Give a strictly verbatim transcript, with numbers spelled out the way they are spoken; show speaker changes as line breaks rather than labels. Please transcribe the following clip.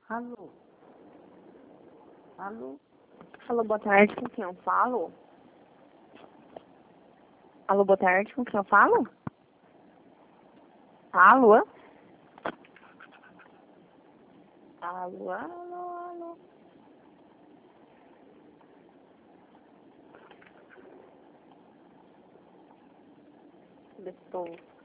Alô? Alô?
Alô, boa tarde, com quem eu falo? Alô, boa tarde, com quem eu falo? Alô? Alô, alô, alô. Depois.